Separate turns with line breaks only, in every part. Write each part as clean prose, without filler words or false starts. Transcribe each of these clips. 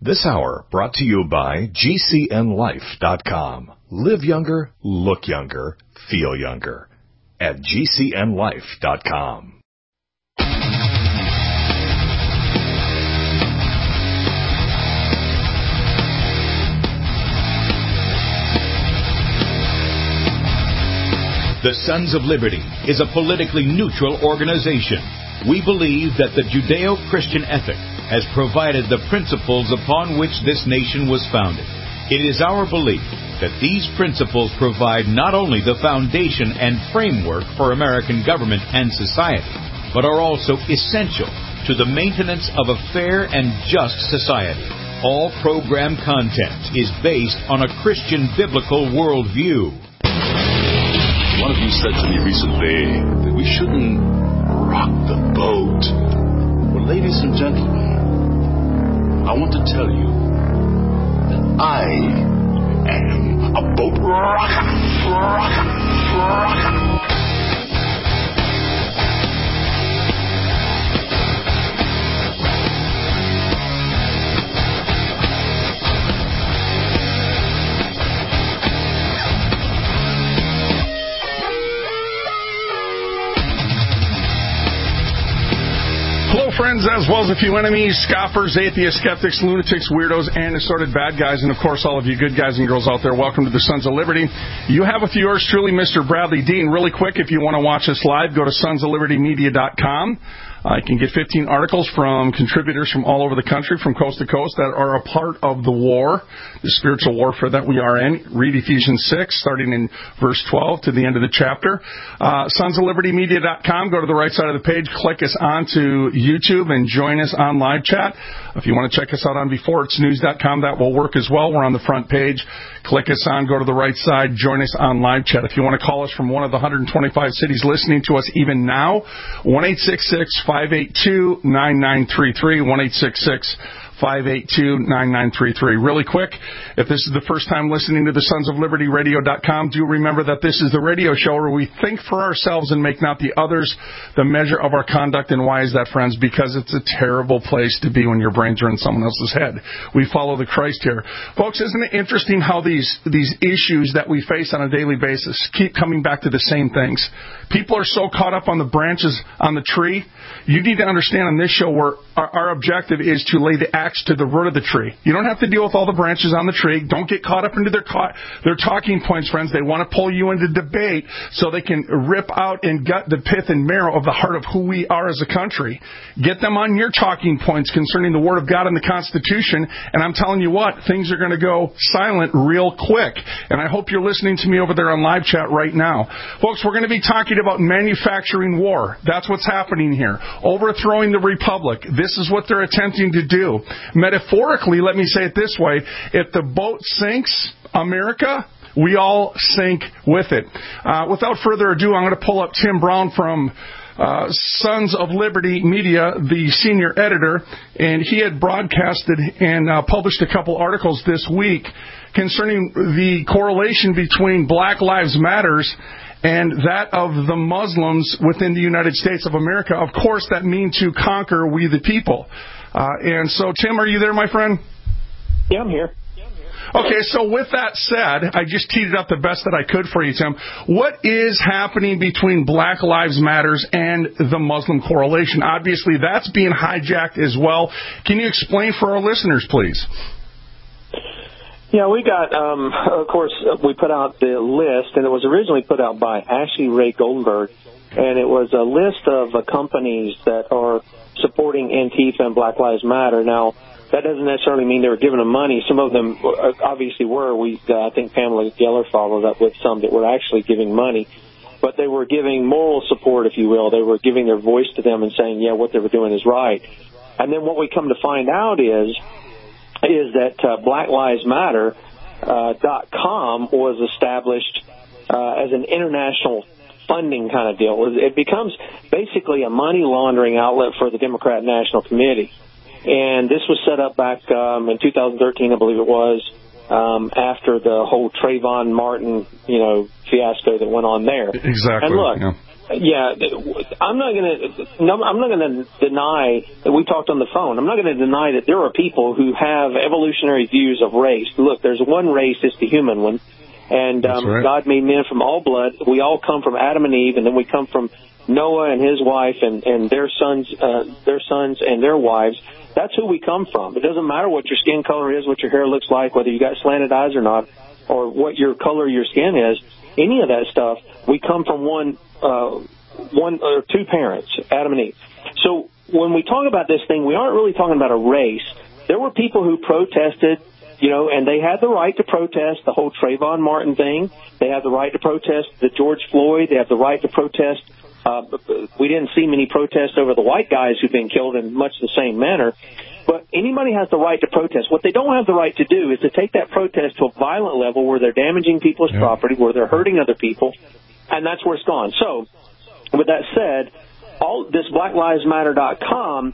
This hour brought to you by GCNLife.com. Live younger, look younger, feel younger. At GCNLife.com.
The Sons of Liberty is a politically neutral organization. We believe that the Judeo-Christian ethic has provided the principles upon which this nation was founded. It is our belief that these principles provide not only the foundation and framework for American government and society, but are also essential to the maintenance of a fair and just society. All program content is based on a Christian biblical worldview.
One of you said to me recently that we shouldn't rock the boat. Well, ladies and gentlemen, I want to tell you that I am a boat rocker.
Hello, friends, as well as a few enemies, scoffers, atheists, skeptics, lunatics, weirdos, and assorted bad guys, and, of course, all of you good guys and girls out there. Welcome to the Sons of Liberty. You have with yours truly, Mr. Bradley Dean. Really quick, if you want to watch us live, go to sonsoflibertymedia.com. You can get 15 articles from contributors from all over the country, from coast to coast, that are a part of the war, the spiritual warfare that we are in. Read Ephesians 6, starting in verse 12 to the end of the chapter. Sonsoflibertymedia.com. Go to the right side of the page, click us onto YouTube, and join us on live chat. If you want to check us out on beforeitsnews.com, that will work as well. We're on the front page. Click us on, go to the right side, join us on live chat. If you want to call us from one of the 125 cities listening to us even now, 1-866-582-9933, 1-866-582-9933. Really quick, if this is the first time listening to the Sons of Liberty Radio.com, do remember that this is the radio show where we think for ourselves and make not the others the measure of our conduct. And why is that, friends? Because it's a terrible place to be when your brains are in someone else's head. We follow the Christ here. Folks, isn't it interesting how these issues that we face on a daily basis keep coming back to the same things? People are so caught up on the branches on the tree. You need to understand on this show where our objective is to lay the axe to the root of the tree. You don't have to deal with all the branches on the tree. Don't get caught up into their talking points, friends. They want to pull you into debate so they can rip out and gut the pith and marrow of the heart of who we are as a country. Get them on your talking points concerning the Word of God and the Constitution, and I'm telling you what, things are going to go silent real quick. And I hope you're listening to me over there on live chat right now. Folks, we're going to be talking about manufacturing war. That's what's happening here. Overthrowing the Republic. This is what they're attempting to do. Metaphorically, let me say it this way. If the boat sinks, America, we all sink with it. Without further ado, I'm going to pull up Tim Brown from Sons of Liberty Media, the senior editor, and he had broadcasted and published a couple articles this week concerning the correlation between Black Lives Matters and that of the Muslims within the United States of America. Of course, that means to conquer we the people. And so, Tim, are you there, my friend?
Yeah, I'm here.
Okay, so with that said, I just teed it up the best that I could for you, Tim. What is happening between Black Lives Matters and the Muslim correlation? Obviously, that's being hijacked as well. Can you explain for our listeners, please?
Yeah, we got, of course, we put out the list, and it was originally put out by Ashley Ray Goldenberg, and it was a list of companies that are supporting Antifa and Black Lives Matter. Now, that doesn't necessarily mean they were giving them money. Some of them obviously were. I think Pamela Geller followed up with some that were actually giving money. But they were giving moral support, if you will. They were giving their voice to them and saying, yeah, what they were doing is right. And then what we come to find out is that BlackLivesMatter.com was established as an international funding kind of deal. It becomes basically a money laundering outlet for the Democrat National Committee. And this was set up back in 2013, I believe it was, after the whole Trayvon Martin, fiasco that went on there.
Exactly.
And look, Yeah, I'm not going to deny that we talked on the phone. I'm not going to deny that there are people who have evolutionary views of race. Look, there's one race, it's the human one. And right. God made men from all blood. We all come from Adam and Eve, and then we come from Noah and his wife and their sons and their wives. That's who we come from. It doesn't matter what your skin color is, what your hair looks like, whether you got slanted eyes or not, or what your color of your skin is. Any of that stuff, we come from one or two parents, Adam and Eve. So when we talk about this thing, we aren't really talking about a race. There were people who protested, and they had the right to protest the whole Trayvon Martin thing. They had the right to protest the George Floyd. They have the right to protest. We didn't see many protests over the white guys who've been killed in much the same manner. But anybody has the right to protest. What they don't have the right to do is to take that protest to a violent level where they're damaging people's property, where they're hurting other people, and that's where it's gone. So, with that said, all this BlackLivesMatter.com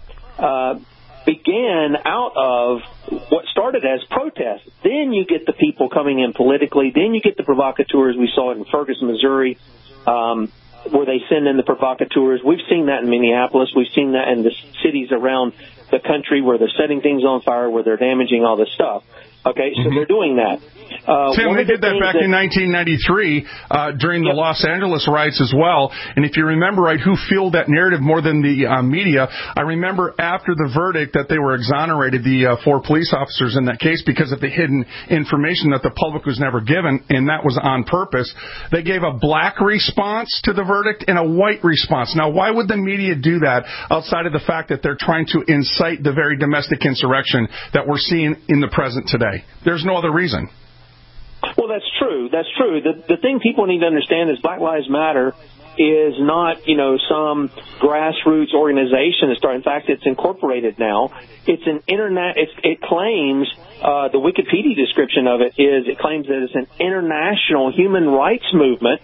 began out of what started as protests. Then you get the people coming in politically. Then you get the provocateurs. We saw it in Ferguson, Missouri, where they send in the provocateurs. We've seen that in Minneapolis. We've seen that in the cities around the country where they're setting things on fire, where they're damaging all this stuff. Okay, so they're doing that.
Tim, they did that back in 1993 during the Los Angeles riots as well. And if you remember right, who fueled that narrative more than the media? I remember after the verdict that they were exonerated, the 4 police officers in that case, because of the hidden information that the public was never given, and that was on purpose. They gave a black response to the verdict and a white response. Now, why would the media do that outside of the fact that they're trying to incite the very domestic insurrection that we're seeing in the present today? There's no other reason.
Well, that's true. That's true. The thing people need to understand is Black Lives Matter is not, some grassroots organization that started. In fact, it's incorporated now. It's an internet. It claims the Wikipedia description of it is it claims that it's an international human rights movement.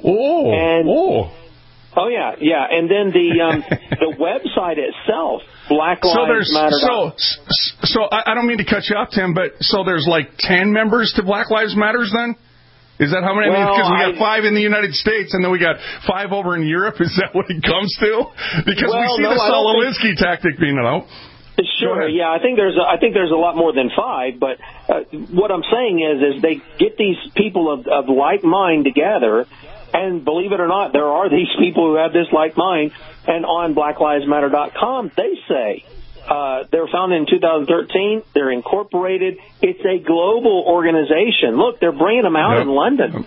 Oh yeah. And then the website itself, Black Lives Matter.
So I don't mean to cut you off, Tim, but so there's like 10 members to Black Lives Matters then? Is that how many? Because we got 5 in the United States and then we got 5 over in Europe. Is that what it comes to? Because we see the Saul Alinsky tactic being
Sure. Yeah, I think there's a lot more than 5. But what I'm saying is they get these people of like mind together. And believe it or not, there are these people who have this like mind. And on BlackLivesMatter.com, they say they were founded in 2013. They're incorporated. It's a global organization. Look, they're bringing them out in London.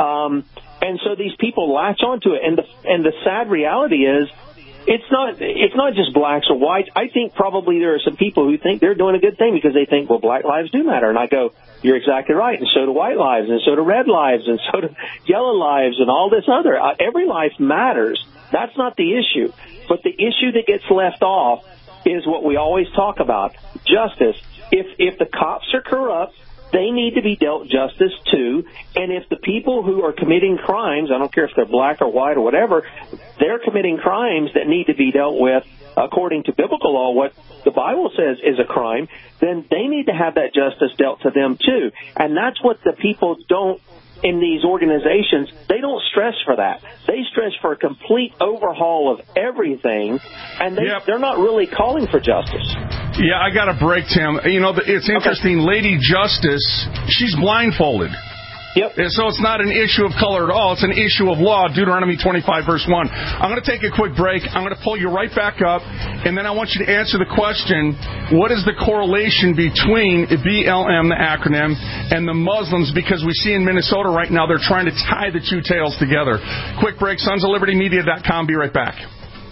And so these people latch onto it. And the sad reality is it's not just blacks or whites. I think probably there are some people who think they're doing a good thing because they think, well, black lives do matter. And I go, you're exactly right. And so do white lives, and so do red lives, and so do yellow lives, and all this other. Every life matters. That's not the issue. But the issue that gets left off is what we always talk about, justice. If the cops are corrupt, they need to be dealt justice too. And if the people who are committing crimes, I don't care if they're black or white or whatever, they're committing crimes that need to be dealt with according to biblical law, what the Bible says is a crime, then they need to have that justice dealt to them too. And that's what the people don't, in these organizations, they don't stress for that. They stress for a complete overhaul of everything, and they're not really calling for justice.
Yeah, I got a break, Tim. It's interesting. Okay. Lady Justice, she's blindfolded.
Yep.
So it's not an issue of color at all. It's an issue of law, Deuteronomy 25, verse 1. I'm going to take a quick break. I'm going to pull you right back up, and then I want you to answer the question, what is the correlation between BLM, the acronym, and the Muslims? Because we see in Minnesota right now they're trying to tie the two tales together. Quick break, sonsoflibertymedia.com. Be right back.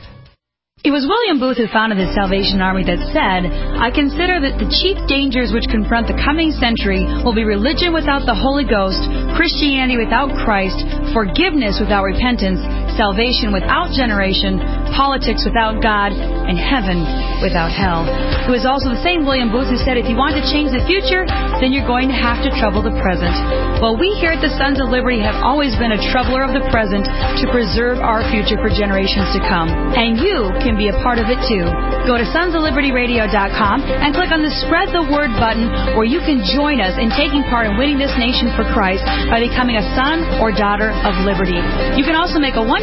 It was William Booth who founded the Salvation Army that said, I consider that the chief dangers which confront the coming century will be religion without the Holy Ghost, Christianity without Christ, forgiveness without repentance, salvation without generation, politics without God, and heaven without hell. It was also the same William Booth who said, if you want to change the future, then you're going to have to trouble the present. Well, we here at the Sons of Liberty have always been a troubler of the present to preserve our future for generations to come. And you can be a part of it too. Go to sonsoflibertyradio.com and click on the Spread the Word button, where you can join us in taking part in winning this nation for Christ by becoming a son or daughter of liberty. You can also make a one-time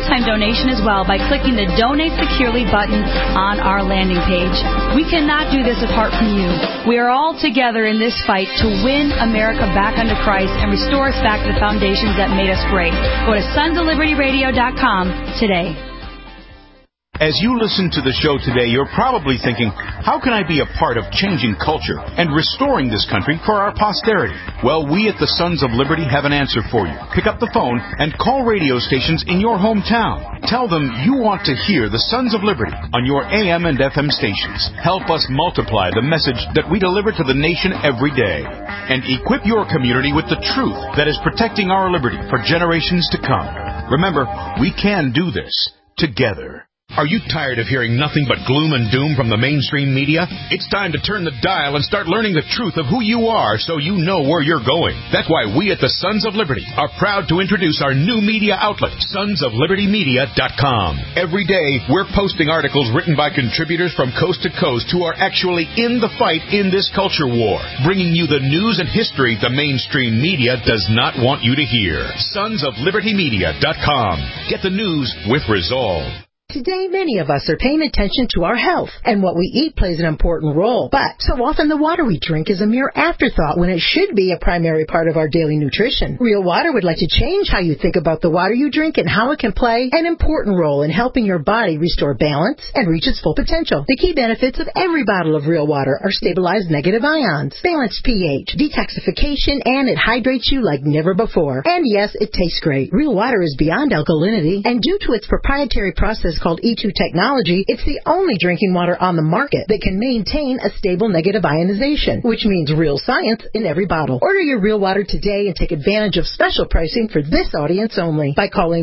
one-time donation as well by clicking the Donate Securely button on our landing page. We cannot do this apart from you. We are all together in this fight to win America back unto Christ and restore us back to the foundations that made us great. Go to sonsoflibertyradio.com today.
As you listen to the show today, you're probably thinking, how can I be a part of changing culture and restoring this country for our posterity? Well, we at the Sons of Liberty have an answer for you. Pick up the phone and call radio stations in your hometown. Tell them you want to hear the Sons of Liberty on your AM and FM stations. Help us multiply the message that we deliver to the nation every day. And equip your community with the truth that is protecting our liberty for generations to come. Remember, we can do this together. Are you tired of hearing nothing but gloom and doom from the mainstream media? It's time to turn the dial and start learning the truth of who you are so you know where you're going. That's why we at the Sons of Liberty are proud to introduce our new media outlet, sonsoflibertymedia.com. Every day, we're posting articles written by contributors from coast to coast who are actually in the fight in this culture war, bringing you the news and history the mainstream media does not want you to hear. Sonsoflibertymedia.com. Get the news with resolve.
Today, many of us are paying attention to our health, and what we eat plays an important role. But so often the water we drink is a mere afterthought when it should be a primary part of our daily nutrition. Real Water would like to change how you think about the water you drink and how it can play an important role in helping your body restore balance and reach its full potential. The key benefits of every bottle of Real Water are stabilized negative ions, balanced pH, detoxification, and it hydrates you like never before. And yes, it tastes great. Real Water is beyond alkalinity, and due to its proprietary process called E2 technology, it's the only drinking water on the market that can maintain a stable negative ionization, which means real science in every bottle. Order your Real Water today and take advantage of special pricing for this audience only by calling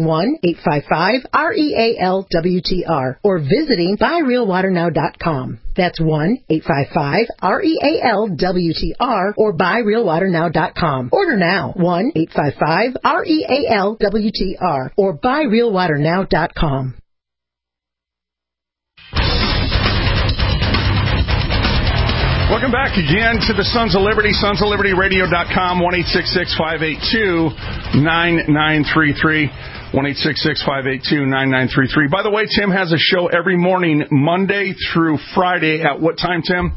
1-855-REAL-WTR or visiting buyrealwaternow.com. That's 1-855-REAL-WTR or buyrealwaternow.com. Order now, 1-855-REAL-WTR or buyrealwaternow.com.
Welcome back again to the Sons of Liberty, sonsoflibertyradio.com, 1-866-582-9933, 1-866-582-9933. By the way, Tim has a show every morning, Monday through Friday. At what time, Tim?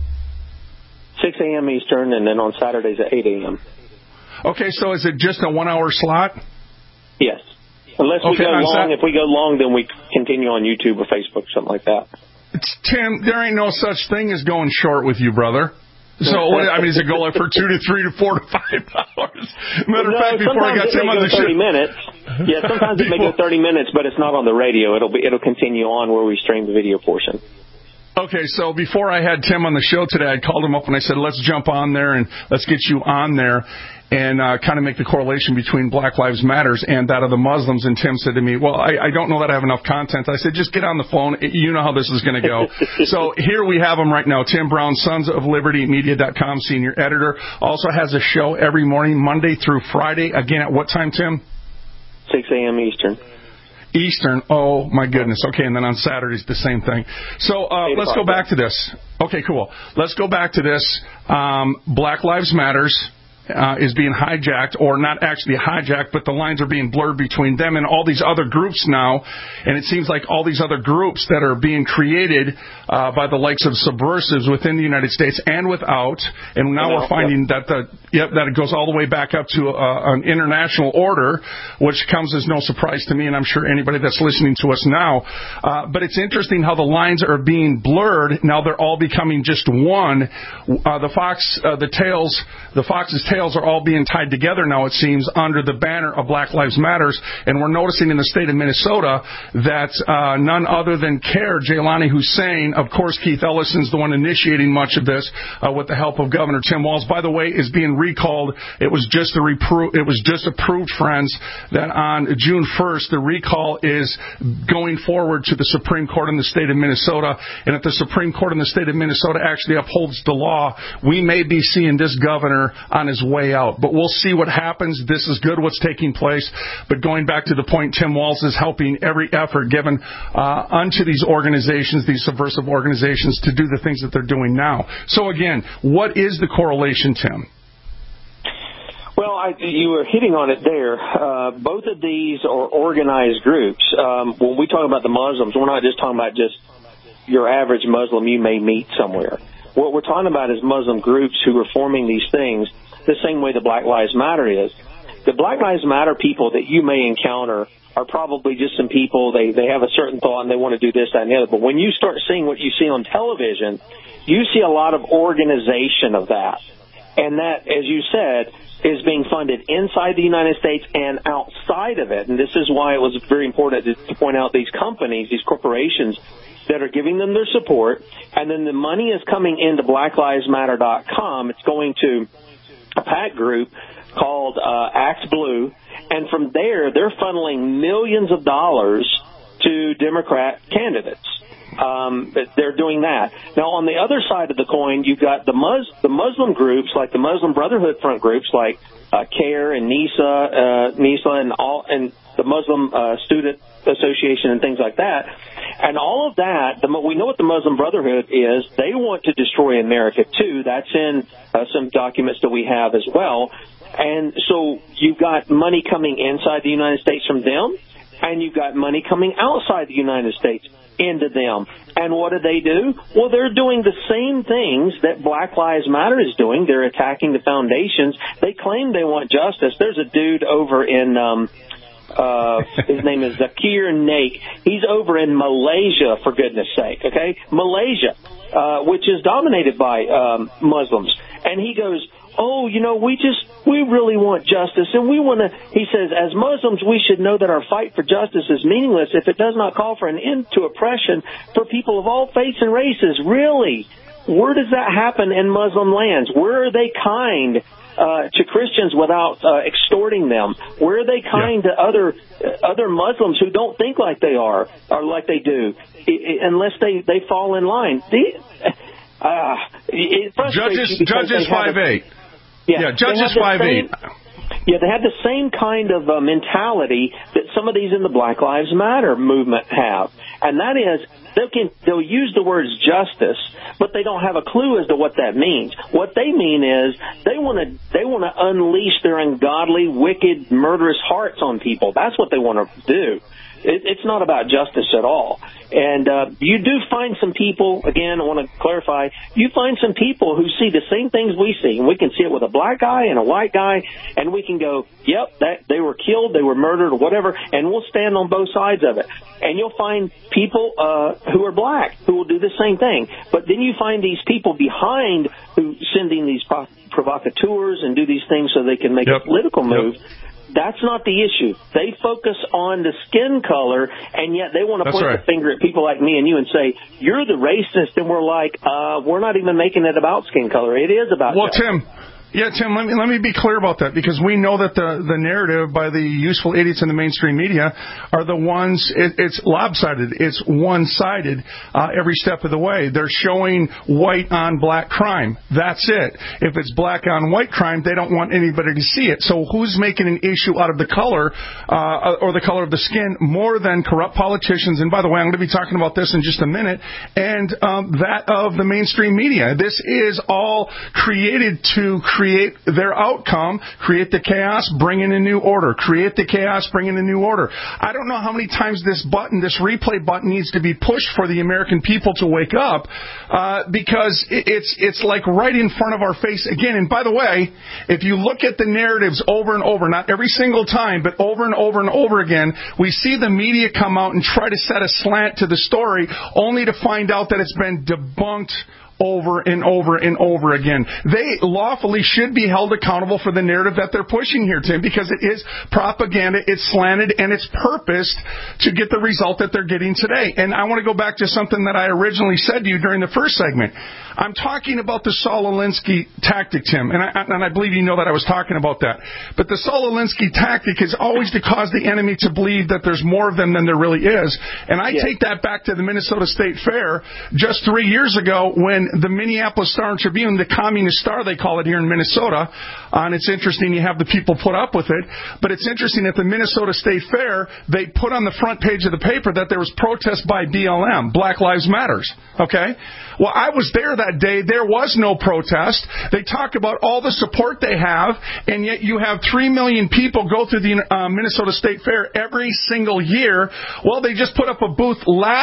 6 a.m. Eastern, and then on Saturdays at 8 a.m.
Okay, so is it just a 1 hour slot?
Yes. Unless we go long. If we go long, then we continue on YouTube or Facebook, something like that.
Tim, there ain't no such thing as going short with you, brother. So, I mean, does it go like for 2 to 3 to 4 to 5 hours? Matter of fact, before I got Tim on the show,
30 minutes. Yeah, sometimes it may go 30 minutes, but it's not on the radio. It'll continue on where we stream the video portion.
Okay, so before I had Tim on the show today, I called him up and I said, let's jump on there and let's get you on there and kind of make the correlation between Black Lives Matters and that of the Muslims. And Tim said to me, well, I don't know that I have enough content. I said, just get on the phone. You know how this is going to go. So here we have him right now. Tim Brown, sonsoflibertymedia.com, senior editor. Also has a show every morning, Monday through Friday. Again, at what time, Tim?
6 a.m. Eastern.
Eastern. Oh, my goodness. Okay, and then on Saturdays, the same thing. So let's go back to this. Okay, cool. Let's go back to this. Black Lives Matters is being hijacked, or not actually hijacked, but the lines are being blurred between them and all these other groups now. And it seems like all these other groups that are being created by the likes of subversives within the United States and without. And now we're finding that that it goes all the way back up to an international order, which comes as no surprise to me, and I'm sure anybody that's listening to us now. But it's interesting how the lines are being blurred. Now they're all becoming just one. The Fox's tails are all being tied together now, it seems, under the banner of Black Lives Matters. And we're noticing in the state of Minnesota that none other than CARE, Jaylani Hussein, of course, Keith Ellison's the one initiating much of this with the help of Governor Tim Walz, by the way, is being recalled. It was just approved, friends, that on June 1st, the recall is going forward to the Supreme Court in the state of Minnesota. And if the Supreme Court in the state of Minnesota actually upholds the law, we may be seeing this governor on his way out. But we'll see what happens. This is good what's taking place. But going back to the point, Tim Walz is helping every effort given unto these organizations, these subversive organizations, to do the things that they're doing now. So again, what is the correlation, Tim?
Well, you were hitting on it there. Both of these are organized groups. When we talk about the Muslims, we're not just talking about just your average Muslim you may meet somewhere. What we're talking about is Muslim groups who are forming these things the same way the Black Lives Matter is. The Black Lives Matter people that you may encounter are probably just some people, they have a certain thought and they want to do this, that, and the other. But when you start seeing what you see on television, you see a lot of organization of that. And that, as you said, is being funded inside the United States and outside of it. And this is why it was very important to point out these companies, these corporations that are giving them their support. And then the money is coming into BlackLivesMatter.com. It's going to a PAC group called Act Blue. And from there, they're funneling millions of dollars to Democrat candidates. They're doing that. Now, on the other side of the coin, you've got the Muslim groups, like the Muslim Brotherhood Front groups, like CARE and NISA and the Muslim Student Association and things like that. And all of that, we know what the Muslim Brotherhood is. They want to destroy America, too. That's in some documents that we have as well. And so you've got money coming inside the United States from them, and you've got money coming outside the United States into them. And what do? Well, they're doing the same things that Black Lives Matter is doing. They're attacking the foundations. They claim they want justice. There's a dude over in his name is Zakir Naik. He's over in Malaysia, for goodness sake, okay? Malaysia, which is dominated by Muslims. And he goes, we really want justice, and we want to, he says, as Muslims, we should know that our fight for justice is meaningless if it does not call for an end to oppression for people of all faiths and races. Really? Where does that happen in Muslim lands? Where are they kind to Christians without extorting them? Where are they kind to other Muslims who don't think like they are or like they do, unless they fall in line?
Judges 5:8. Yeah, Judges 5:8.
Yeah, they have the same kind of mentality that some of these in the Black Lives Matter movement have, and that is they'll use the words justice, but they don't have a clue as to what that means. What they mean is they want to unleash their ungodly, wicked, murderous hearts on people. That's what they want to do. It's not about justice at all. And you do find some people, again, I want to clarify, you find some people who see the same things we see, and we can see it with a black guy and a white guy, and we can go, yep, they were killed, they were murdered, or whatever, and we'll stand on both sides of it. And you'll find people who are black who will do the same thing. But then you find these people behind who sending these provocateurs and do these things so they can make a political move. That's not the issue. They focus on the skin color, and yet they want to point the finger at people like me and you and say, you're the racist, and we're like, we're not even making it about skin color. It is about justice.
Tim, let me be clear about that, because we know that the narrative by the useful idiots in the mainstream media are the ones, it's lopsided, it's one-sided every step of the way. They're showing white on black crime. That's it. If it's black on white crime, they don't want anybody to see it. So who's making an issue out of the color or the color of the skin more than corrupt politicians? And by the way, I'm going to be talking about this in just a minute, and that of the mainstream media. This is all created to create their outcome, create the chaos, bring in a new order. Create the chaos, bring in a new order. I don't know how many times this replay button needs to be pushed for the American people to wake up, because it's like right in front of our face again. And by the way, if you look at the narratives over and over, not every single time, but over and over and over again, we see the media come out and try to set a slant to the story, only to find out that it's been debunked over and over and over again. They lawfully should be held accountable for the narrative that they're pushing here, Tim, because it is propaganda, it's slanted, and it's purposed to get the result that they're getting today. And I want to go back to something that I originally said to you during the first segment. I'm talking about the Saul Alinsky tactic, Tim, and I believe you know that I was talking about that. But the Saul Alinsky tactic is always to cause the enemy to believe that there's more of them than there really is. And I take that back to the Minnesota State Fair just 3 years ago when And the Minneapolis Star and Tribune, the Communist Star, they call it here in Minnesota, and it's interesting you have the people put up with it, but it's interesting at the Minnesota State Fair, they put on the front page of the paper that there was protest by BLM, Black Lives Matters, okay? Well, I was there that day. There was no protest. They talk about all the support they have, and yet you have 3 million people go through the Minnesota State Fair every single year. Well, they just put up a booth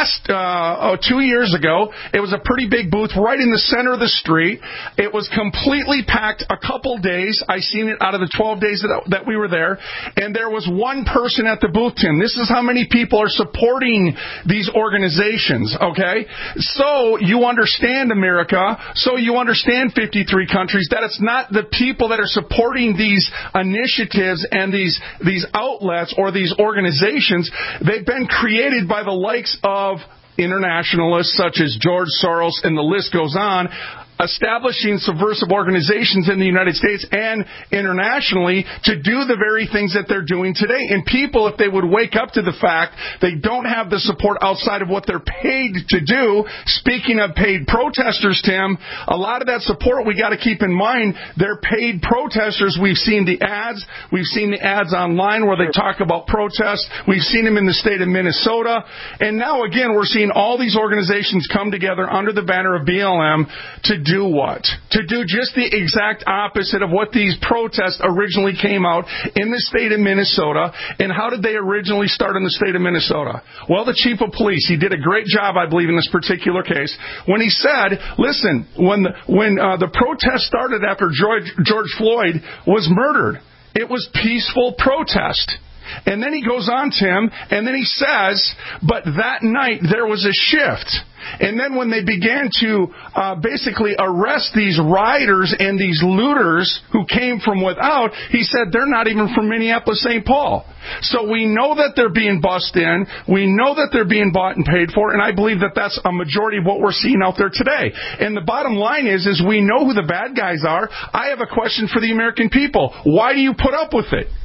2 years ago. It was a pretty big booth right in the center of the street. It was completely packed a couple days. I seen it out of the 12 days that we were there, and there was one person at the booth, Tim. This is how many people are supporting these organizations, okay? So you understand, America, so you understand 53 countries, that it's not the people that are supporting these initiatives and these outlets or these organizations. They've been created by the likes of internationalists such as George Soros, and the list goes on, establishing subversive organizations in the United States and internationally to do the very things that they're doing today. And people, if they would wake up to the fact they don't have the support outside of what they're paid to do, speaking of paid protesters, Tim, a lot of that support we got to keep in mind, they're paid protesters. We've seen the ads. We've seen the ads online where they talk about protests. We've seen them in the state of Minnesota. And now, again, we're seeing all these organizations come together under the banner of BLM to do what? To do just the exact opposite of what these protests originally came out in the state of Minnesota. And how did they originally start in the state of Minnesota? Well, the chief of police, he did a great job, I believe, in this particular case, when he said, listen, when the protest started after George Floyd was murdered, it was peaceful protest. And then he goes on, Tim, and then he says, but that night there was a shift. And then when they began to basically arrest these rioters and these looters who came from without, he said they're not even from Minneapolis, St. Paul. So we know that they're being bussed in. We know that they're being bought and paid for. And I believe that that's a majority of what we're seeing out there today. And the bottom line is we know who the bad guys are. I have a question for the American people. Why do you put up with it?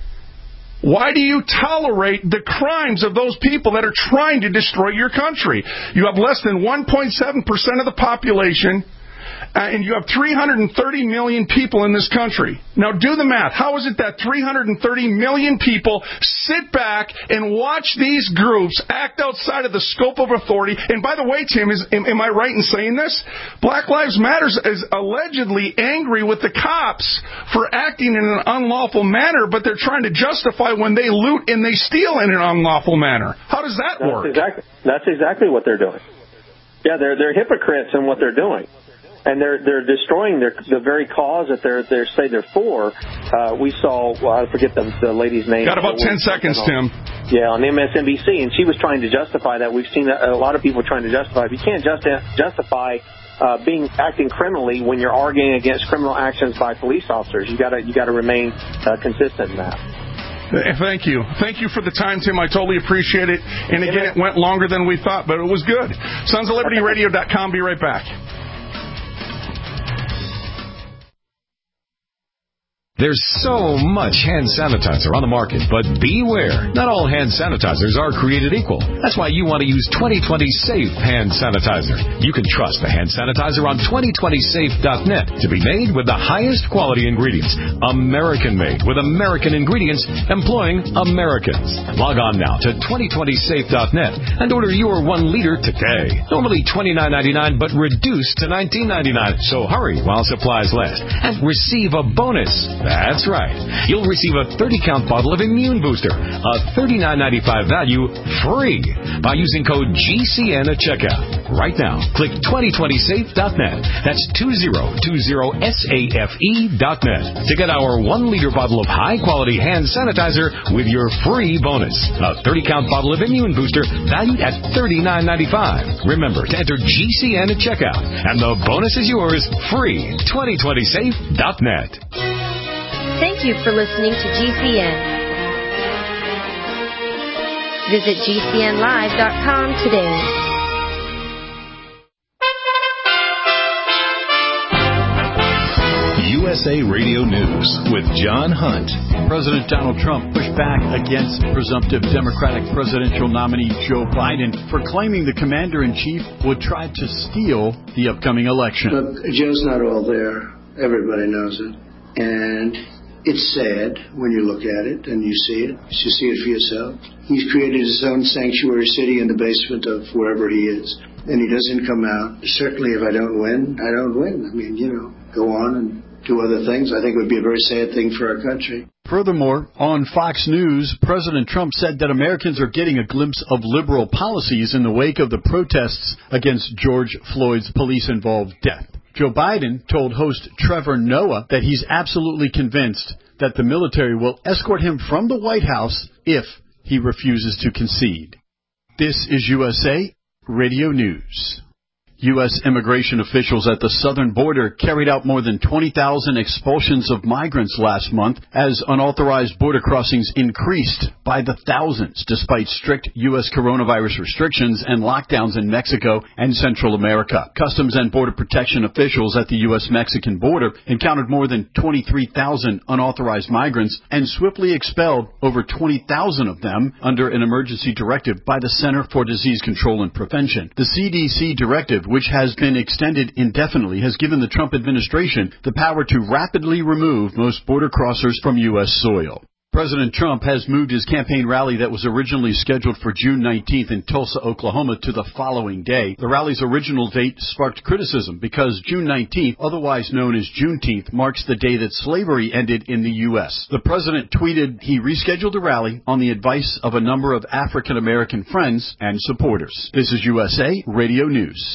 Why do you tolerate the crimes of those people that are trying to destroy your country? You have less than 1.7% of the population, and you have 330 million people in this country. Now do the math. How is it that 330 million people sit back and watch these groups act outside of the scope of authority? And by the way, Tim, am I right in saying this? Black Lives Matter is allegedly angry with the cops for acting in an unlawful manner, but they're trying to justify when they loot and they steal in an unlawful manner. How does that work?
That's exactly what they're doing. Yeah, they're hypocrites in what they're doing. And they're destroying the very cause that they say they're for. We saw, I forget the lady's name.
Got about 10 seconds, Tim.
Yeah, on MSNBC, and she was trying to justify that. We've seen a lot of people trying to justify. If you can't justify acting criminally when you're arguing against criminal actions by police officers, you got to remain consistent in that.
Thank you. Thank you for the time, Tim. I totally appreciate it. And again, it went longer than we thought, but it was good. SonsOfLibertyRadio.com. Be right back.
There's so much hand sanitizer on the market, but beware. Not all hand sanitizers are created equal. That's why you want to use 2020 Safe Hand Sanitizer. You can trust the hand sanitizer on 2020safe.net to be made with the highest quality ingredients. American-made with American ingredients employing Americans. Log on now to 2020safe.net and order your 1 liter today. Normally $29.99, but reduced to $19.99. So hurry while supplies last and receive a bonus. That's right. You'll receive a 30-count bottle of Immune Booster, a $39.95 value, free by using code GCN at checkout. Right now, click 2020safe.net. That's 2020safe.net to get our 1 liter bottle of high-quality hand sanitizer with your free bonus. A 30-count bottle of Immune Booster valued at $39.95. Remember to enter GCN at checkout, and the bonus is yours free. 2020safe.net.
Thank you for listening to GCN. Visit GCNlive.com today.
USA Radio News with John Hunt.
President Donald Trump pushed back against presumptive Democratic presidential nominee Joe Biden for claiming the commander-in-chief would try to steal the upcoming election.
Look, Joe's not all there. Everybody knows it. And it's sad when you look at it and you see it. You see it for yourself. He's created his own sanctuary city in the basement of wherever he is. And he doesn't come out. Certainly if I don't win, I don't win. I mean, go on and do other things. I think it would be a very sad thing for our country.
Furthermore, on Fox News, President Trump said that Americans are getting a glimpse of liberal policies in the wake of the protests against George Floyd's police-involved death. Joe Biden told host Trevor Noah that he's absolutely convinced that the military will escort him from the White House if he refuses to concede. This is USA Radio News. U.S. immigration officials at the southern border carried out more than 20,000 expulsions of migrants last month as unauthorized border crossings increased by the thousands despite strict U.S. coronavirus restrictions and lockdowns in Mexico and Central America. Customs and Border Protection officials at the U.S.-Mexican border encountered more than 23,000 unauthorized migrants and swiftly expelled over 20,000 of them under an emergency directive by the Center for Disease Control and Prevention. The CDC directive, which has been extended indefinitely, has given the Trump administration the power to rapidly remove most border crossers from U.S. soil. President Trump has moved his campaign rally that was originally scheduled for June 19th in Tulsa, Oklahoma, to the following day. The rally's original date sparked criticism because June 19th, otherwise known as Juneteenth, marks the day that slavery ended in the U.S. The president tweeted he rescheduled the rally on the advice of a number of African-American friends and supporters. This is USA Radio News.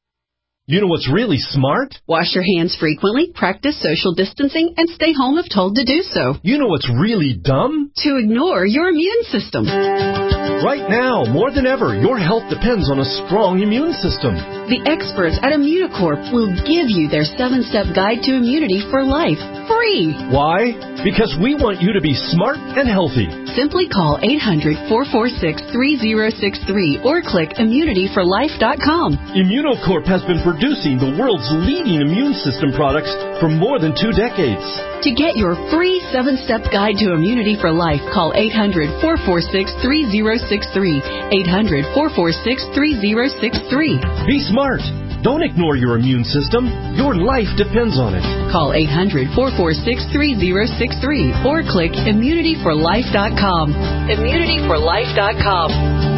You know what's really smart?
Wash your hands frequently, practice social distancing, and stay home if told to do so.
You know what's really dumb?
To ignore your immune system.
Right now, more than ever, your health depends on a strong immune system.
The experts at Immunocorp will give you their 7-step guide to immunity for life, free.
Why? Because we want you to be smart and healthy.
Simply call 800-446-3063 or click immunityforlife.com.
Immunocorp has been producing the world's leading immune system products for more than 2 decades.
To get your free 7-step guide to immunity for life, call 800-446-3063. 800-446-3063.
Be smart. Don't ignore your immune system. Your life depends on it.
Call 800-446-3063 or click immunityforlife.com. Immunityforlife.com.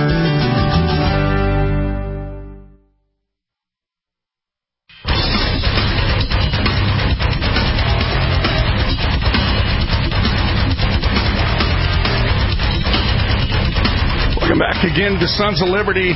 Welcome back again to Sons of Liberty.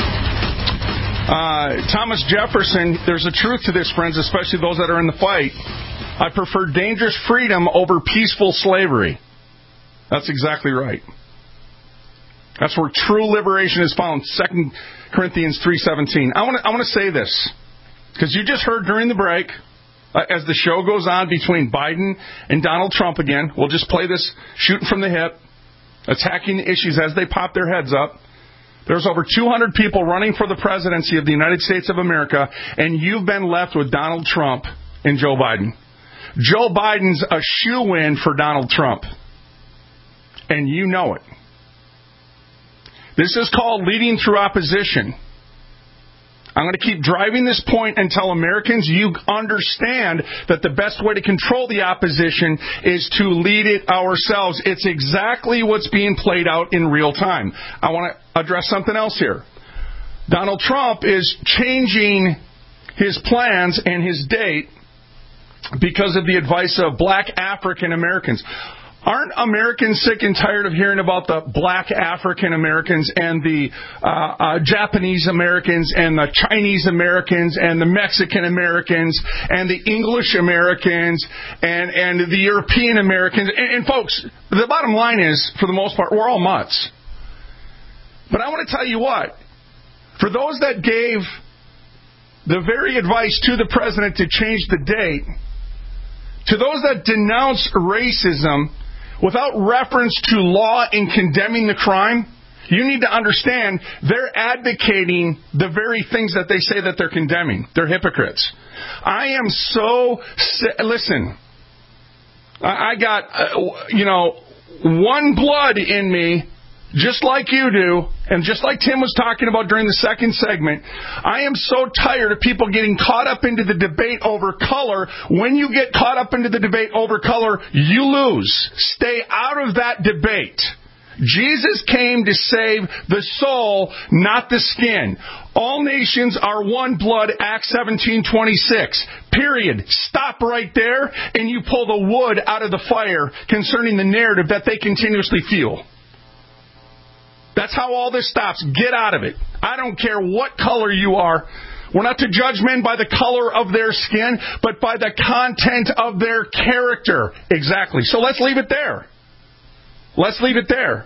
Thomas Jefferson, there's a truth to this, friends, especially those that are in the fight. I prefer dangerous freedom over peaceful slavery. That's exactly right. That's where true liberation is found, 2 Corinthians 3:17. I want to say this, because you just heard during the break, as the show goes on between Biden and Donald Trump again, we'll just play this shooting from the hip, attacking the issues as they pop their heads up. There's over 200 people running for the presidency of the United States of America, and you've been left with Donald Trump and Joe Biden. Joe Biden's a shoo-in for Donald Trump, and you know it. This is called leading through opposition. I'm going to keep driving this point until Americans, you understand that the best way to control the opposition is to lead it ourselves. It's exactly what's being played out in real time. I want to address something else here. Donald Trump is changing his plans and his date because of the advice of black African Americans. Aren't Americans sick and tired of hearing about the black African Americans and the Japanese Americans and the Chinese Americans and the Mexican Americans and the English Americans and the European Americans? And folks, the bottom line is, for the most part, we're all mutts. But I want to tell you what, for those that gave the very advice to the president to change the date, to those that denounce racism without reference to law in condemning the crime, You need to understand they're advocating the very things that they say that they're condemning. They're hypocrites. I am so... Listen, I got, one blood in me, just like you do, and just like Tim was talking about during the second segment. I am so tired of people getting caught up into the debate over color. When you get caught up into the debate over color, you lose. Stay out of that debate. Jesus came to save the soul, not the skin. All nations are one blood, Acts 17:26. Period. Stop right there, and you pull the wood out of the fire concerning the narrative that they continuously fuel. That's how all this stops. Get out of it. I don't care what color you are. We're not to judge men by the color of their skin, but by the content of their character. Exactly. So let's leave it there. Let's leave it there.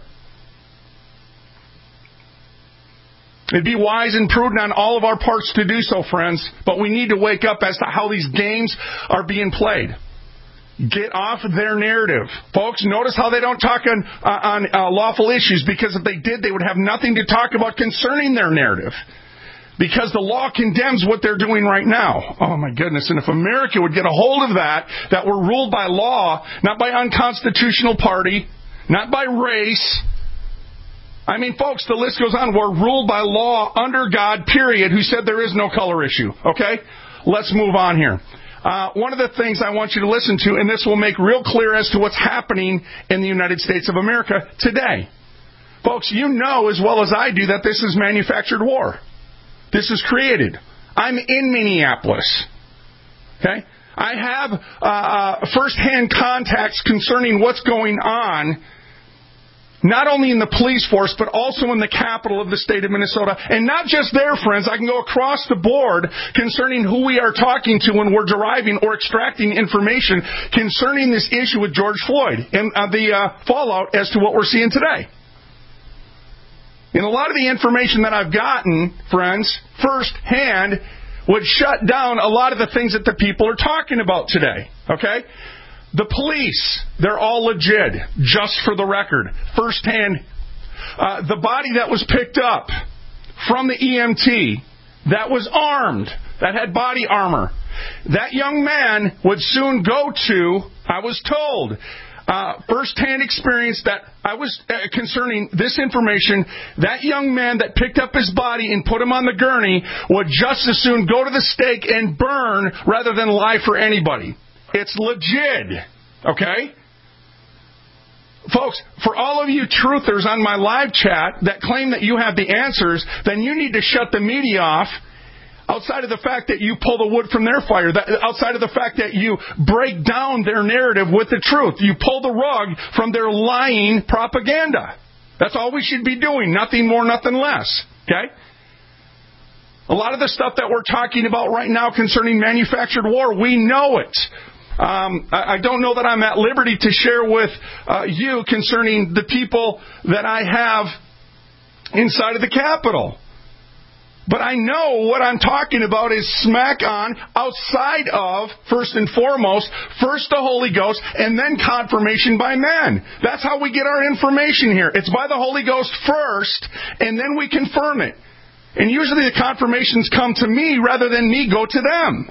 It'd be wise and prudent on all of our parts to do so, friends, but we need to wake up as to how these games are being played. Get off their narrative. Folks, notice how they don't talk on lawful issues, because if they did, they would have nothing to talk about concerning their narrative. Because the law condemns what they're doing right now. Oh, my goodness. And if America would get a hold of that we're ruled by law, not by unconstitutional party, not by race. I mean, folks, the list goes on. We're ruled by law under God, period, who said there is no color issue. Okay? Let's move on here. One of the things I want you to listen to, and this will make real clear as to what's happening in the United States of America today. Folks, you know as well as I do that this is manufactured war. This is created. I'm in Minneapolis. Okay? I have first-hand contacts concerning what's going on, not only in the police force, but also in the capital of the state of Minnesota. And not just there, friends. I can go across the board concerning who we are talking to when we're deriving or extracting information concerning this issue with George Floyd and the fallout as to what we're seeing today. And a lot of the information that I've gotten, friends, firsthand, would shut down a lot of the things that the people are talking about today. Okay? The police, they're all legit, just for the record. Firsthand, the body that was picked up from the EMT, that was armed, that had body armor, that young man would soon go to, I was told, first-hand experience that I was concerning this information, that young man that picked up his body and put him on the gurney would just as soon go to the stake and burn rather than lie for anybody. It's legit, okay? Folks, for all of you truthers on my live chat that claim that you have the answers, then you need to shut the media off. Outside of the fact that you pull the wood from their fire, outside of the fact that you break down their narrative with the truth, you pull the rug from their lying propaganda. That's all we should be doing. Nothing more, nothing less. Okay? A lot of the stuff that we're talking about right now concerning manufactured war, we know it. I don't know that I'm at liberty to share with you concerning the people that I have inside of the Capitol. But I know what I'm talking about is smack on outside of, first and foremost, first the Holy Ghost and then confirmation by men. That's how we get our information here. It's by the Holy Ghost first, and then we confirm it. And usually the confirmations come to me rather than me go to them.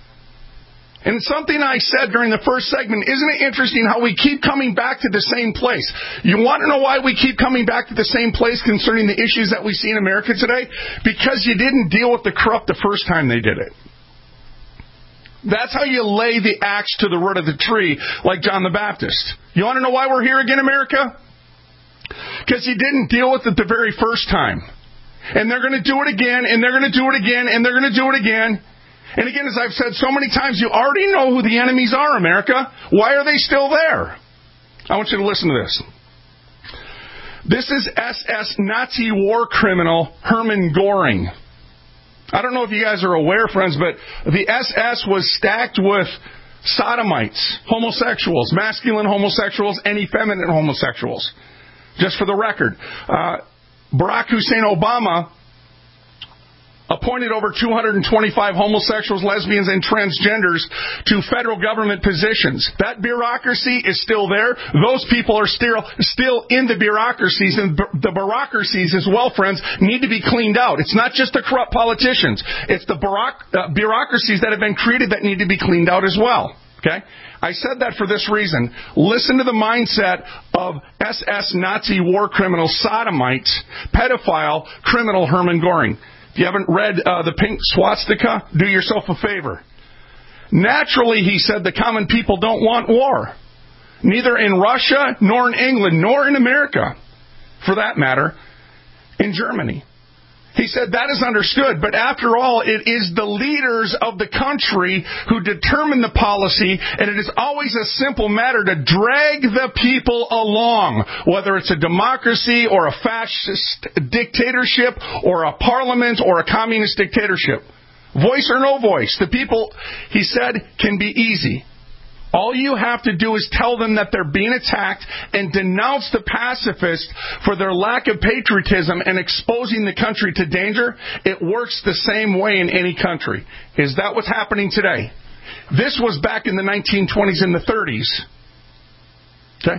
And something I said during the first segment, isn't it interesting how we keep coming back to the same place? You want to know why we keep coming back to the same place concerning the issues that we see in America today? Because you didn't deal with the corrupt the first time they did it. That's how you lay the axe to the root of the tree, like John the Baptist. You want to know why we're here again, America? Because you didn't deal with it the very first time. And they're going to do it again, and they're going to do it again, and they're going to do it again. And again, as I've said so many times, you already know who the enemies are, America. Why are they still there? I want you to listen to this. This is SS Nazi war criminal Hermann Göring. I don't know if you guys are aware, friends, but the SS was stacked with sodomites, homosexuals, masculine homosexuals, and effeminate homosexuals. Just for the record, Barack Hussein Obama appointed over 225 homosexuals, lesbians, and transgenders to federal government positions. That bureaucracy is still there. Those people are still in the bureaucracies, and the bureaucracies as well, friends, need to be cleaned out. It's not just the corrupt politicians. It's the bureaucracies that have been created that need to be cleaned out as well. Okay? I said that for this reason. Listen to the mindset of SS Nazi war criminal, sodomite, pedophile, criminal Hermann Göring. If you haven't read The Pink Swastika, do yourself a favor. Naturally, he said, the common people don't want war. Neither in Russia, nor in England, nor in America, for that matter, in Germany. He said that is understood, but after all, it is the leaders of the country who determine the policy, and it is always a simple matter to drag the people along, whether it's a democracy or a fascist dictatorship or a parliament or a communist dictatorship. Voice or no voice, the people, he said, can be easy. All you have to do is tell them that they're being attacked and denounce the pacifists for their lack of patriotism and exposing the country to danger. It works the same way in any country. Is that what's happening today? This was back in the 1920s and the 30s. Okay?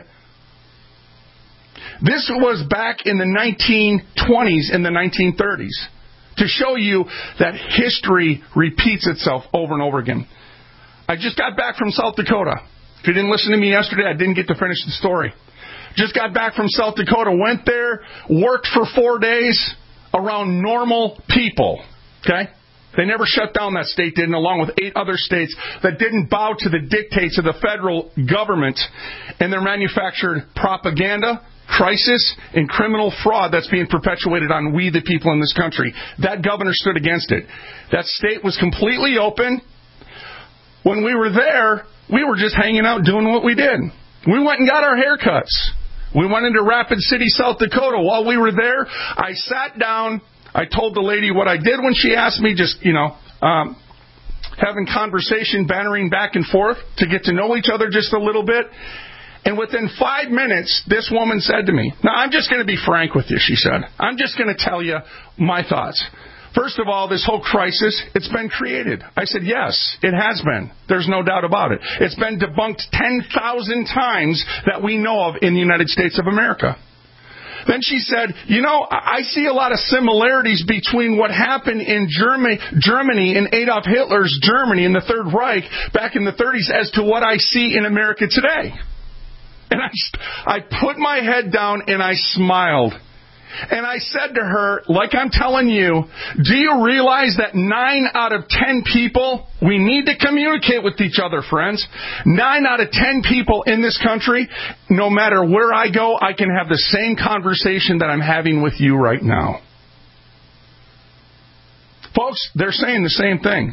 This was back in the 1920s and the 1930s. To show you that history repeats itself over and over again. I just got back from South Dakota. If you didn't listen to me yesterday, I didn't get to finish the story. Just got back from South Dakota, went there, worked for 4 days around normal people. Okay? They never shut down that state, didn't, along with 8 other states that didn't bow to the dictates of the federal government and their manufactured propaganda, crisis, and criminal fraud that's being perpetuated on we the people in this country. That governor stood against it. That state was completely open. When we were there, we were just hanging out doing what we did. We went and got our haircuts. We went into Rapid City, South Dakota. While we were there, I sat down. I told the lady what I did when she asked me, just, having conversation, bantering back and forth to get to know each other just a little bit. And within 5 minutes, this woman said to me, now, I'm just going to be frank with you, she said. I'm just going to tell you my thoughts. First of all, this whole crisis, it's been created. I said, yes, it has been. There's no doubt about it. It's been debunked 10,000 times that we know of in the United States of America. Then she said, I see a lot of similarities between what happened in Germany, in Adolf Hitler's Germany in the Third Reich back in the 30s as to what I see in America today. And I put my head down and I smiled. And I said to her, like I'm telling you, do you realize that 9 out of 10 people, we need to communicate with each other, friends. 9 out of 10 people in this country, no matter where I go, I can have the same conversation that I'm having with you right now. Folks, they're saying the same thing.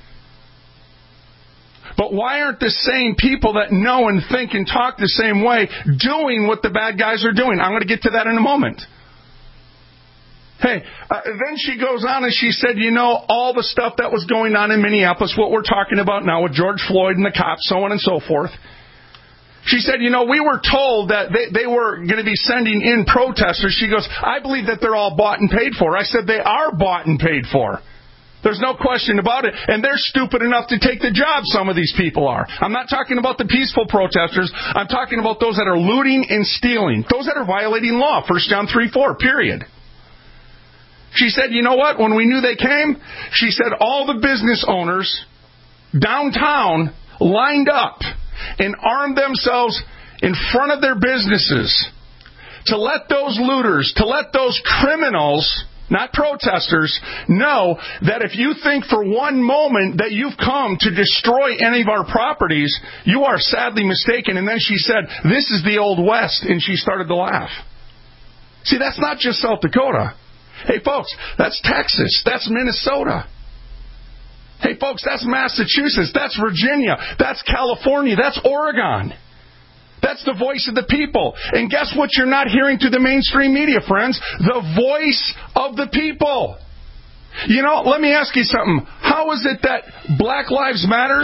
But why aren't the same people that know and think and talk the same way doing what the bad guys are doing? I'm going to get to that in a moment. Hey, then she goes on and she said, all the stuff that was going on in Minneapolis, what we're talking about now with George Floyd and the cops, so on and so forth. She said, we were told that they were going to be sending in protesters. She goes, I believe that they're all bought and paid for. I said, they are bought and paid for. There's no question about it. And they're stupid enough to take the job, some of these people are. I'm not talking about the peaceful protesters. I'm talking about those that are looting and stealing. Those that are violating law. 1 John 3:4, period. She said, you know what? When we knew they came, she said all the business owners downtown lined up and armed themselves in front of their businesses to let those looters, to let those criminals, not protesters, know that if you think for one moment that you've come to destroy any of our properties, you are sadly mistaken. And then she said, this is the Old West, and she started to laugh. See, that's not just South Dakota. Hey, folks, that's Texas. That's Minnesota. Hey, folks, that's Massachusetts. That's Virginia. That's California. That's Oregon. That's the voice of the people. And guess what you're not hearing through the mainstream media, friends? The voice of the people. Let me ask you something. How is it that Black Lives Matters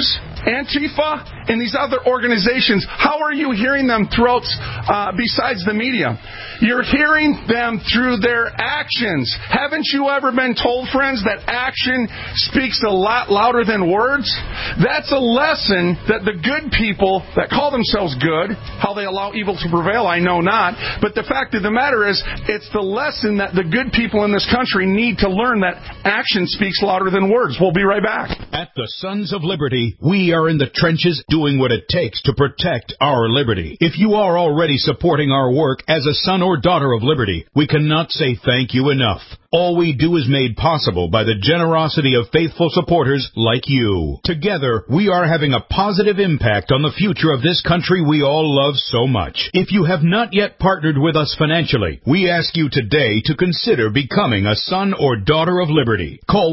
Antifa and these other organizations, how are you hearing them throughout, besides the media? You're hearing them through their actions. Haven't you ever been told, friends, that action speaks a lot louder than words? That's a lesson that the good people that call themselves good, how they allow evil to prevail, I know not. But the fact of the matter is, it's the lesson that the good people in this country need to learn, that action speaks louder than words. We'll be right back.
At the Sons of Liberty, we are in the trenches doing what it takes to protect our liberty. If you are already supporting our work as a son or daughter of liberty, we cannot say thank you enough. All we do is made possible by the generosity of faithful supporters like you. Together, we are having a positive impact on the future of this country we all love so much. If you have not yet partnered with us financially, we ask you today to consider becoming a son or daughter of liberty. Call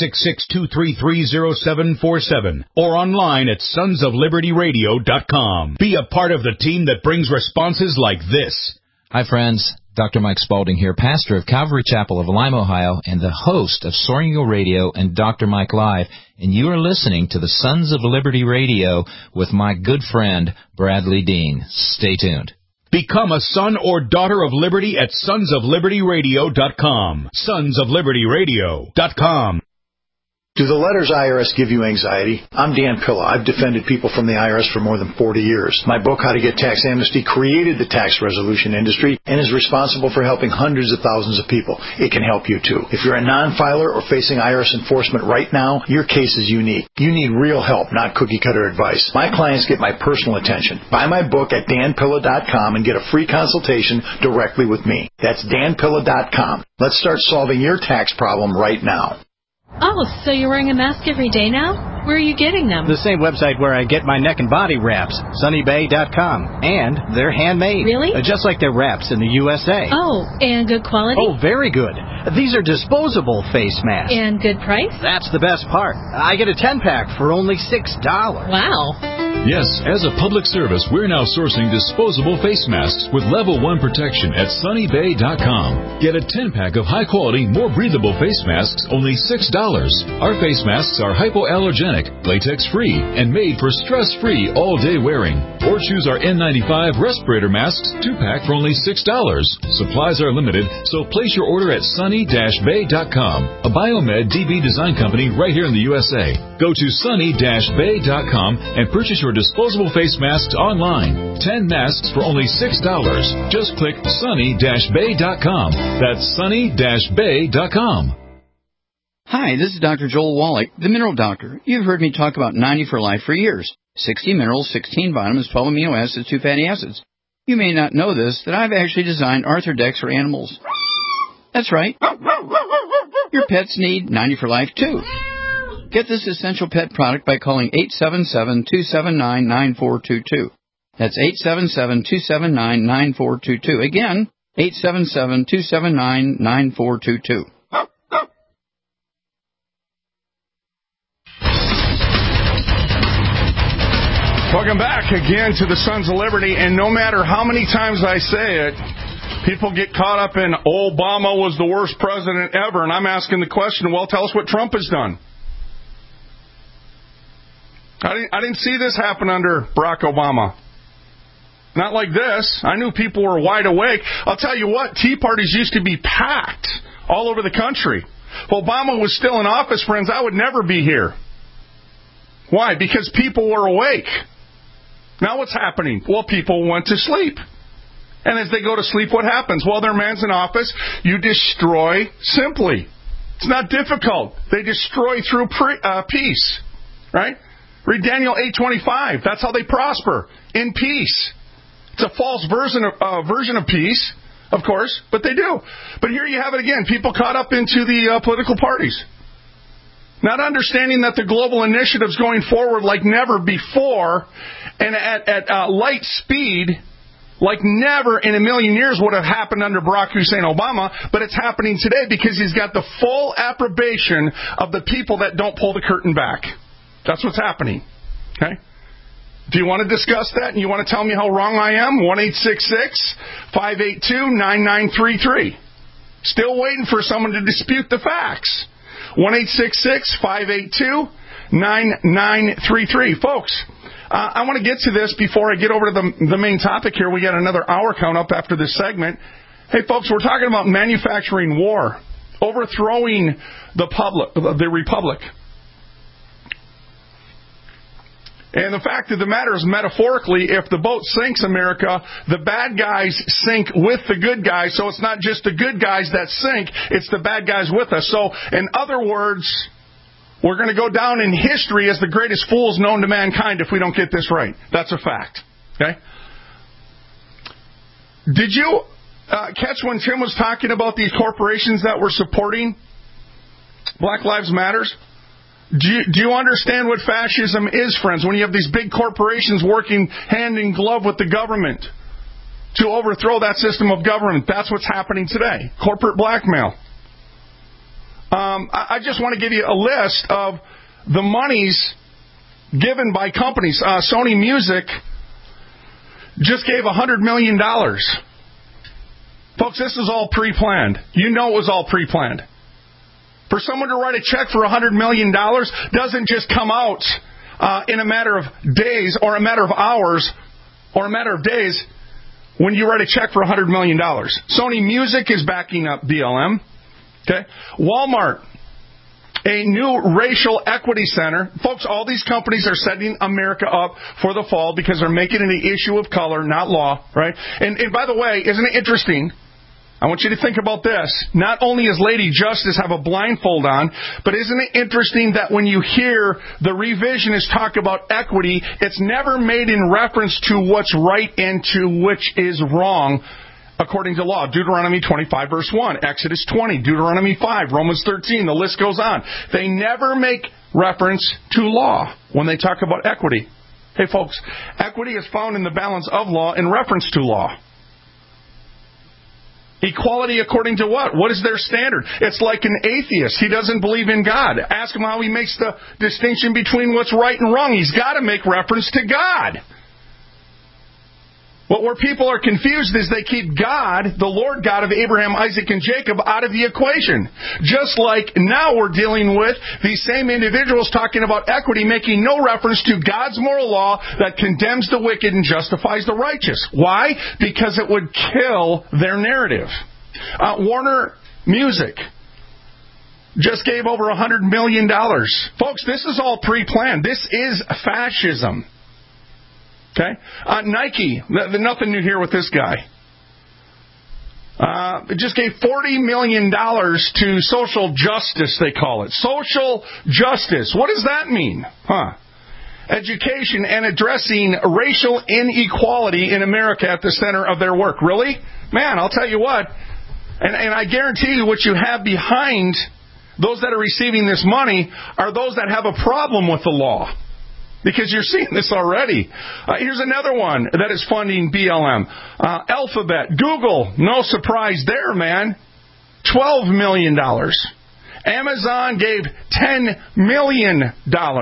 1-866-233-0747 or online at sonsoflibertyradio.com. Be a part of the team that brings responses like this.
Hi, friends. Dr. Mike Spaulding here, pastor of Calvary Chapel of Lime, Ohio, and the host of Soaring Eagle Radio and Dr. Mike Live. And you are listening to the Sons of Liberty Radio with my good friend, Bradley Dean. Stay tuned.
Become a son or daughter of liberty at sonsoflibertyradio.com. Sonsoflibertyradio.com.
Do the letters IRS give you anxiety? I'm Dan Pilla. I've defended people from the IRS for more than 40 years. My book, How to Get Tax Amnesty, created the tax resolution industry and is responsible for helping hundreds of thousands of people. It can help you, too. If you're a non-filer or facing IRS enforcement right now, your case is unique. You need real help, not cookie-cutter advice. My clients get my personal attention. Buy my book at danpilla.com and get a free consultation directly with me. That's danpilla.com. Let's start solving your tax problem right now.
Oh, so you're wearing a mask every day now? Where are you getting them?
The same website where I get my neck and body wraps, sunnybay.com. And they're handmade.
Really?
Just like their wraps in the USA.
Oh, and good quality?
Oh, very good. These are disposable face masks.
And good price?
That's the best part. I get a 10-pack for only $6.
Wow.
Yes, as a public service, we're now sourcing disposable face masks with level 1 protection at sunnybay.com. Get a 10-pack of high-quality, more breathable face masks, only $6. Our face masks are hypoallergenic, latex-free, and made for stress-free all-day wearing. Or choose our N95 respirator masks 2-pack for only $6. Supplies are limited, so place your order at sunny-bay.com, a Biomed DB design company right here in the USA. Go to sunny-bay.com and purchase your disposable face masks online. 10 masks for only $6. Just click sunny-bay.com. That's sunny-bay.com.
Hi, this is Dr. Joel Wallach, the Mineral Doctor. You've heard me talk about 90 for Life for years. 60 minerals, 16 vitamins, 12 amino acids, 2 fatty acids. You may not know this, that I've actually designed Arthrodex for animals. That's right. Your pets need 90 for Life, too. Get this essential pet product by calling 877-279-9422. That's 877-279-9422. Again, 877-279-9422.
Welcome back again to the Sons of Liberty, and no matter how many times I say it, people get caught up in Obama was the worst president ever, and I'm asking the question, well, tell us what Trump has done. I didn't see this happen under Barack Obama. Not like this. I knew people were wide awake. I'll tell you what, tea parties used to be packed all over the country. If Obama was still in office, friends, I would never be here. Why? Because people were awake. Now what's happening? Well, people went to sleep. And as they go to sleep, what happens? Well, their man's in office. You destroy simply. It's not difficult. They destroy through peace. Right? Read Daniel 8:25. That's how they prosper. In peace. It's a false version of peace, of course, but they do. But here you have it again. People caught up into the political parties. Not understanding that the global initiative's going forward like never before and at light speed like never in a million years would have happened under Barack Hussein Obama, but it's happening today because he's got the full approbation of the people that don't pull the curtain back. That's what's happening. Okay? Do you want to discuss that and you want to tell me how wrong I am? 1-866-582-9933. Still waiting for someone to dispute the facts. 1-866-582-9933. 9933. Folks, I want to get to this before I get over to the main topic here. We got another hour coming up after this segment. Hey, folks, we're talking about manufacturing war, overthrowing the republic. And the fact of the matter is, metaphorically, if the boat sinks, America, the bad guys sink with the good guys. So it's not just the good guys that sink, it's the bad guys with us. So, in other words, we're going to go down in history as the greatest fools known to mankind if we don't get this right. That's a fact. Okay? Did you catch when Tim was talking about these corporations that were supporting Black Lives Matters? Do you understand what fascism is, friends? When you have these big corporations working hand in glove with the government to overthrow that system of government, that's what's happening today. Corporate blackmail. I just want to give you a list of the monies given by companies. Sony Music just gave $100 million. Folks, this is all pre-planned. You know it was all pre-planned. For someone to write a check for $100 million doesn't just come out in a matter of days or a matter of hours or a matter of days when you write a check for $100 million. Sony Music is backing up BLM. Okay, Walmart, a new racial equity center. Folks, all these companies are setting America up for the fall because they're making it an issue of color, not law, right? And by the way, isn't it interesting? I want you to think about this. Not only does Lady Justice have a blindfold on, but isn't it interesting that when you hear the revisionists talk about equity, it's never made in reference to what's right and to which is wrong according to law. Deuteronomy 25, verse 1, Exodus 20, Deuteronomy 5, Romans 13, the list goes on. They never make reference to law when they talk about equity. Hey, folks, equity is found in the balance of law in reference to law. Equality according to what? What is their standard? It's like an atheist. He doesn't believe in God. Ask him how he makes the distinction between what's right and wrong. He's got to make reference to God. But where people are confused is they keep God, the Lord God of Abraham, Isaac, and Jacob, out of the equation. Just like now we're dealing with these same individuals talking about equity, making no reference to God's moral law that condemns the wicked and justifies the righteous. Why? Because it would kill their narrative. Warner Music just gave over $100 million. Folks, this is all pre-planned. This is fascism. Okay, Nike, nothing new here with this guy. It just gave $40 million to social justice, they call it. Social justice. What does that mean? Education and addressing racial inequality in America at the center of their work. Really? Man, I'll tell you what. And I guarantee you what you have behind those that are receiving this money are those that have a problem with the law. Because you're seeing this already. Here's another one that is funding BLM. Alphabet, Google, no surprise there, man. $12 million. Amazon gave $10 million.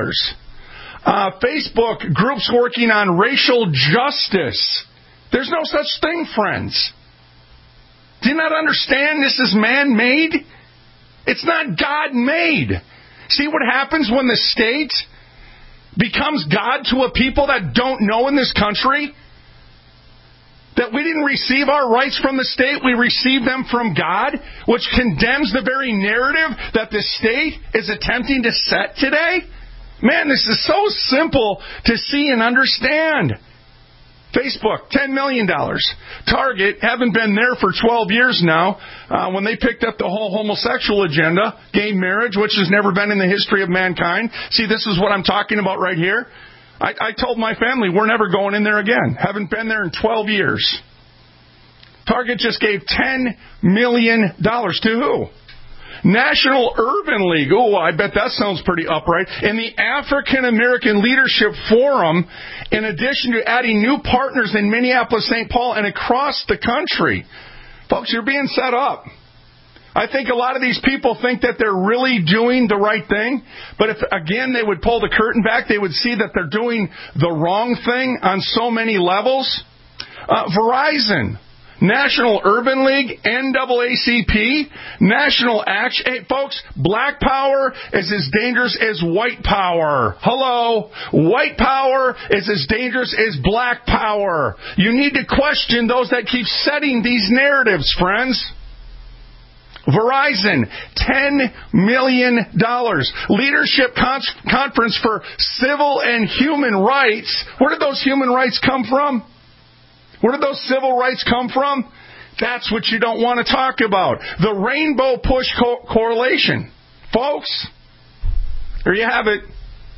Facebook, groups working on racial justice. There's no such thing, friends. Do you not understand this is man-made? It's not God-made. See what happens when the state becomes God to a people that don't know in this country? That we didn't receive our rights from the state, we received them from God, which condemns the very narrative that the state is attempting to set today? Man, this is so simple to see and understand. Facebook, $10 million. Target, haven't been there for 12 years now, when they picked up the whole homosexual agenda, gay marriage, which has never been in the history of mankind. See, this is what I'm talking about right here. I told my family, we're never going in there again. Haven't been there in 12 years. Target just gave $10 million to who? National Urban League. Oh, I bet that sounds pretty upright. And the African American Leadership Forum, in addition to adding new partners in Minneapolis, St. Paul, and across the country. Folks, you're being set up. I think a lot of these people think that they're really doing the right thing. But if, again, they would pull the curtain back, they would see that they're doing the wrong thing on so many levels. Verizon. National Urban League, NAACP, National Action. Hey, folks, black power is as dangerous as white power. Hello? White power is as dangerous as black power. You need to question those that keep setting these narratives, friends. Verizon, $10 million. Leadership Conference for Civil and Human Rights. Where did those human rights come from? Where did those civil rights come from? That's what you don't want to talk about. The Rainbow Push Correlation. Folks, there you have it.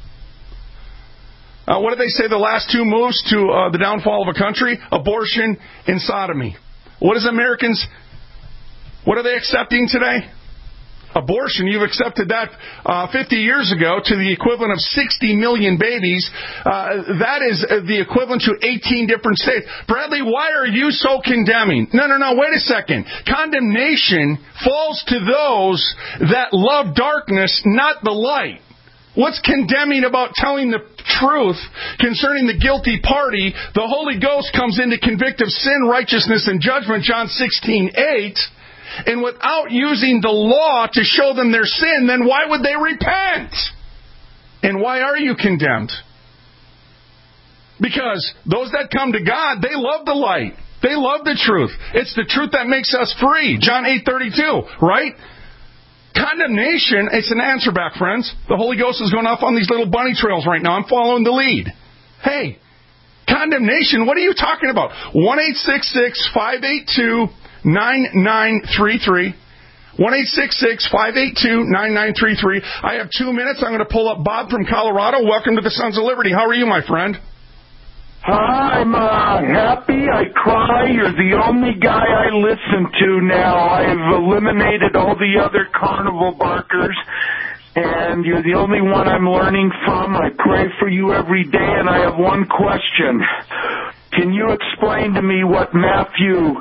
What did they say the last two moves to the downfall of a country? Abortion and sodomy. What is Americans... What are they accepting today? Abortion. You've accepted that 50 years ago to the equivalent of 60 million babies. That is the equivalent to 18 different states. Bradley, why are you so condemning? No, wait a second. Condemnation falls to those that love darkness, not the light. What's condemning about telling the truth concerning the guilty party? The Holy Ghost comes in to convict of sin, righteousness, and judgment, John 16:8. And without using the law to show them their sin, then why would they repent? And why are you condemned? Because those that come to God, they love the light. They love the truth. It's the truth that makes us free. John 8:32, right? Condemnation, it's an answer back, friends. The Holy Ghost is going off on these little bunny trails right now. I'm following the lead. Hey, condemnation, what are you talking about? 1-866-582 9933. 1-866-582-9933. I have 2 minutes. I'm going to pull up Bob from Colorado. Welcome to the Sons of Liberty. How are you, my friend?
I'm happy. I cry. You're the only guy I listen to now. I've eliminated all the other carnival barkers, and you're the only one I'm learning from. I pray for you every day, and I have one question. Can you explain to me what Matthew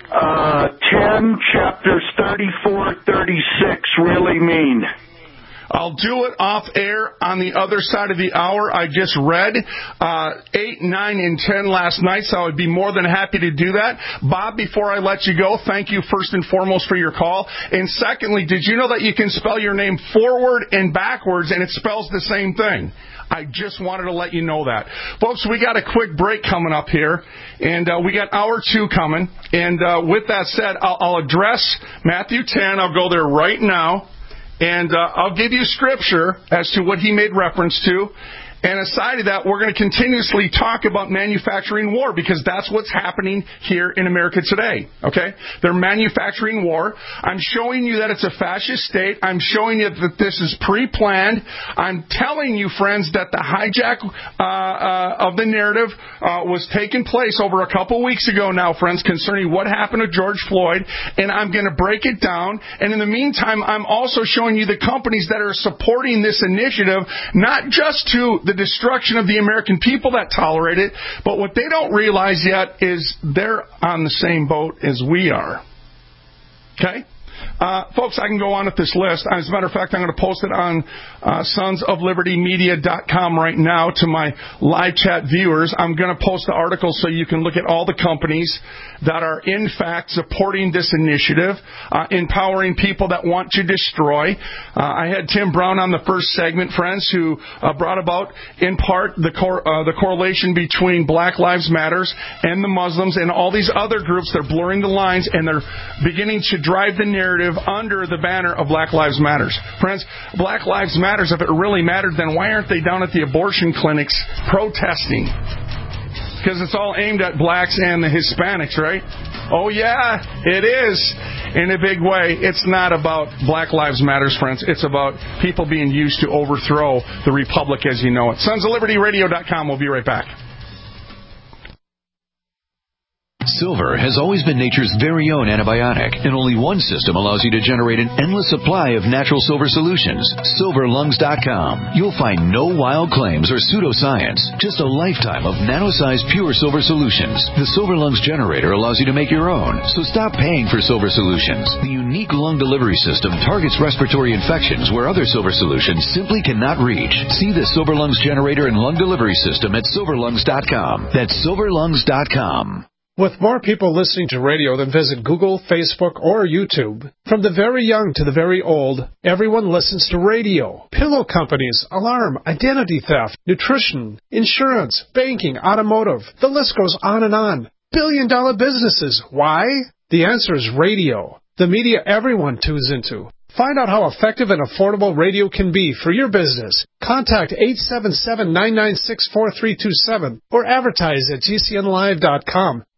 10, chapters 34, 36 really mean?
I'll do it off air on the other side of the hour. I just read 8, 9, and 10 last night, so I would be more than happy to do that. Bob, before I let you go, thank you first and foremost for your call. And secondly, did you know that you can spell your name forward and backwards, and it spells the same thing? I just wanted to let you know that. Folks, we got a quick break coming up here, and we got hour 2 coming. And with that said, I'll address Matthew 10. I'll go there right now. And I'll give you scripture as to what he made reference to. And aside of that, we're going to continuously talk about manufacturing war, because that's what's happening here in America today. Okay? They're manufacturing war. I'm showing you that it's a fascist state. I'm showing you that this is pre-planned. I'm telling you, friends, that the hijack of the narrative was taking place over a couple weeks ago now, friends, concerning what happened to George Floyd. And I'm going to break it down. And in the meantime, I'm also showing you the companies that are supporting this initiative, not just to the destruction of the American people that tolerate it, but what they don't realize yet is they're on the same boat as we are. Okay? Folks, I can go on with this list. As a matter of fact, I'm going to post it on sonsoflibertymedia.com right now to my live chat viewers. I'm going to post the article so you can look at all the companies that are in fact supporting this initiative, empowering people that want to destroy. I had Tim Brown on the first segment, friends, who brought about, in part, the correlation between Black Lives Matters and the Muslims and all these other groups. They're blurring the lines, and they're beginning to drive the narrative under the banner of Black Lives Matters. Friends, Black Lives Matters, if it really mattered, then why aren't they down at the abortion clinics protesting? Because it's all aimed at blacks and the Hispanics, right? Oh, yeah, it is in a big way. It's not about Black Lives Matters, friends. It's about people being used to overthrow the Republic as you know it. SonsOfLibertyRadio.com. We'll be right back.
Silver has always been nature's very own antibiotic, and only one system allows you to generate an endless supply of natural silver solutions. SilverLungs.com. You'll find no wild claims or pseudoscience, just a lifetime of nano-sized pure silver solutions. The Silver Lungs generator allows you to make your own, so stop paying for silver solutions. The unique lung delivery system targets respiratory infections where other silver solutions simply cannot reach. See the Silver Lungs generator and lung delivery system at SilverLungs.com. That's SilverLungs.com.
With more people listening to radio than visit Google, Facebook, or YouTube, from the very young to the very old, everyone listens to radio. Pillow companies, alarm, identity theft, nutrition, insurance, banking, automotive. The list goes on and on. Billion-dollar businesses. Why? The answer is radio. The media everyone tunes into. Find out how effective and affordable radio can be for your business. Contact 877-996-4327 or advertise at GCNlive.com.